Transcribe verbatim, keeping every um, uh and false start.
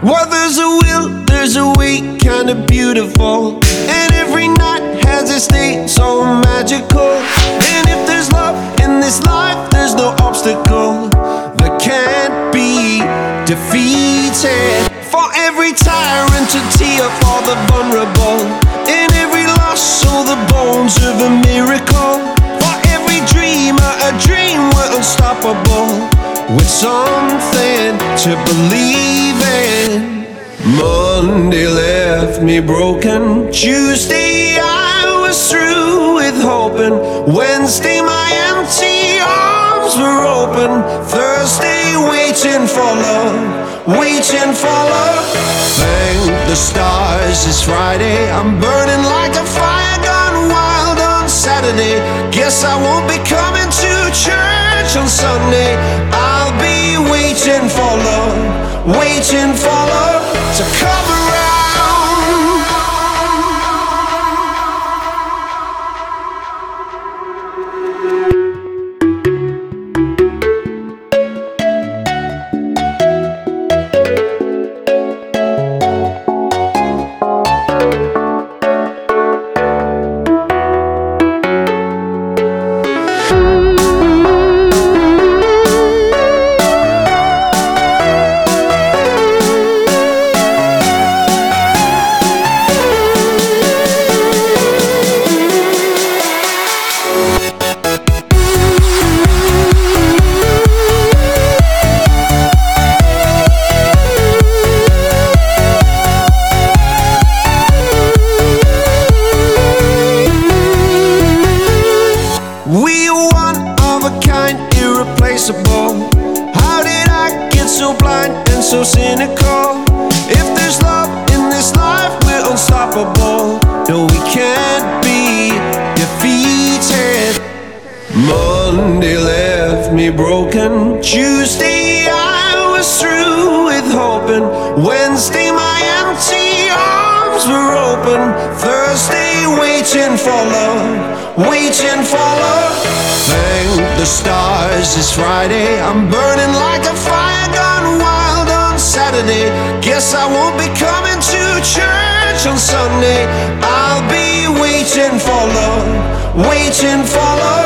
Well, there's a will, there's a way, kinda beautiful. And every night has its day, so magical. And if there's love in this life, there's no obstacle that can't be defeated. For every tyrant to tear for the vulnerable, in every loss, so the bones of a miracle. For every dreamer, a dream we're unstoppable, with something to believe in. Monday left me broken. Tuesday I was through with hoping. Wednesday my empty arms were open. Thursday waiting for love, waiting for love. Thank the stars it's Friday. I'm burning like a fire gone wild on Saturday. Guess I won't be coming to church on Sunday. I'll be waiting for love, waiting for love to come around. We are one of a kind, irreplaceable. How did I get so blind and so cynical? If there's love in this life, we're unstoppable. No, we can't be defeated. Monday left me broken. Tuesday I was through with hoping. Wednesday my empty arms were open. Thursday waiting for love, waiting for love. Thank the stars it's Friday. I'm burning like a fire gone wild on Saturday. Guess I won't be coming to church on Sunday. I'll be waiting for love, waiting for love